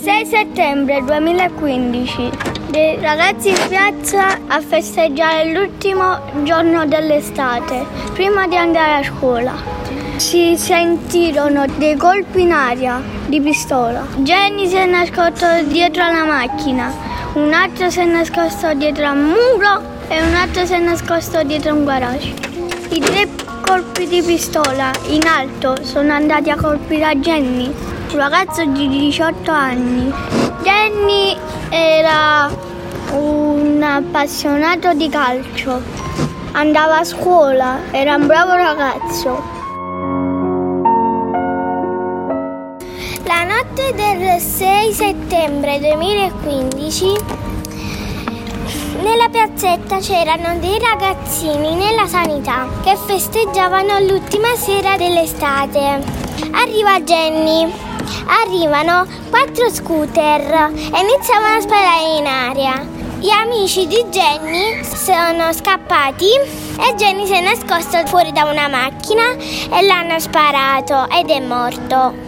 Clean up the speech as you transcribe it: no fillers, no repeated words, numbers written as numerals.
6 settembre 2015. Dei ragazzi in piazza a festeggiare l'ultimo giorno dell'estate, prima di andare a scuola. Si sentirono dei colpi in aria di pistola. Jenny si è nascosto dietro alla macchina, un altro si è nascosto dietro al muro e un altro si è nascosto dietro un garage. I 3 colpi di pistola in alto sono andati a colpire a Jenny, un ragazzo di 18 anni. Jenny era un appassionato di calcio, andava a scuola, era un bravo ragazzo. La notte del 6 settembre 2015 nella piazzetta c'erano dei ragazzini nella sanità che festeggiavano l'ultima sera dell'estate. Arriva Jenny, arrivano 4 scooter e iniziavano a sparare in aria. Gli amici di Jenny sono scappati e Jenny si è nascosto fuori da una macchina e l'hanno sparato ed è morto.